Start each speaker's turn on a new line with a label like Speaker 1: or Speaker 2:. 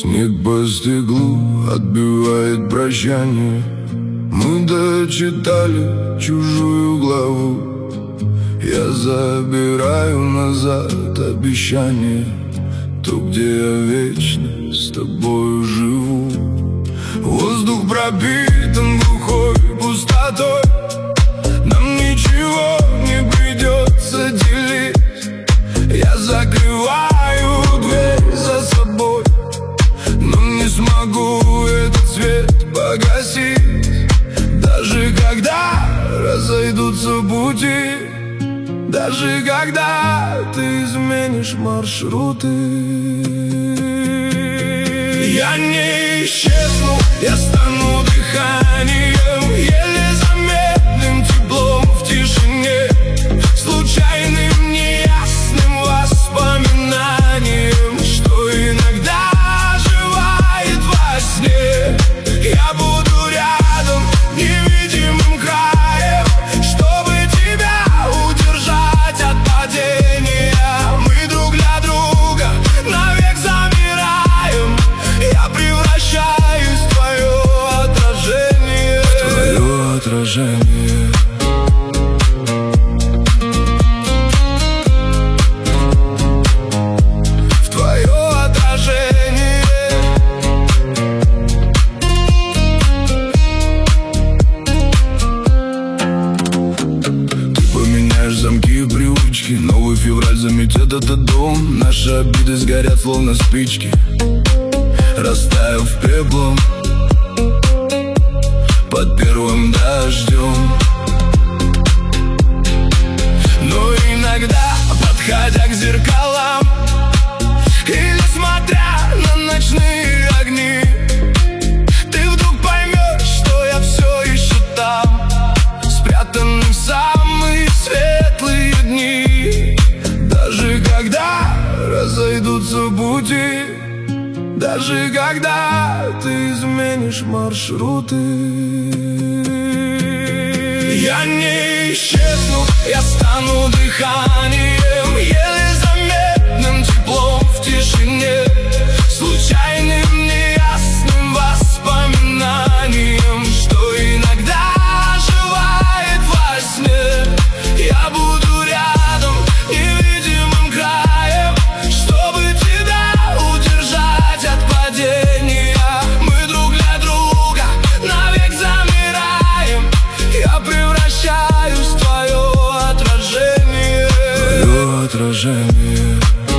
Speaker 1: Снег по стеклу отбивает прощание. Мы дочитали чужую главу. Я забираю назад обещание, то, где я вечно с тобою живу. Воздух пропитан глухой пустотой. Нам ничего не придется делить. Я закрываю дверь за собой, но не смогу этот свет погасить. Даже когда разойдутся пути, даже когда ты изменишь маршруты. Я не исчезну, я стану дыханием, еле заметным теплом в тишине, случайным неясным воспоминанием, что иногда оживает во сне. Я буду рядом невидимым краем, чтобы тебя удержать от падения. Мы друг для друга навек замираем. Я превращаюсь в твое отражение. В твое отражение. В твое отражение. Ты поменяешь замки и привычки, новый февраль заметет этот дом. Наши обиды сгорят словно спички, растаяв пеплом под первым дождем. Но иногда, подходя к зеркалам или смотря на ночные огни, ты вдруг поймешь, что я все еще там, спрятанный в самые светлые дни. Даже когда разойдутся пути, даже когда ты изменишь маршруты. Я не исчезну, я стану дыханием, еле заметным теплом в тишине, случайным неясным воспоминанием, что иногда оживает во сне. Я буду рядом невидимым краем, чтобы тебя удержать от падения. Мы друг для друга навек замираем. Я превращаюсь в твое отражение. Твое отражение.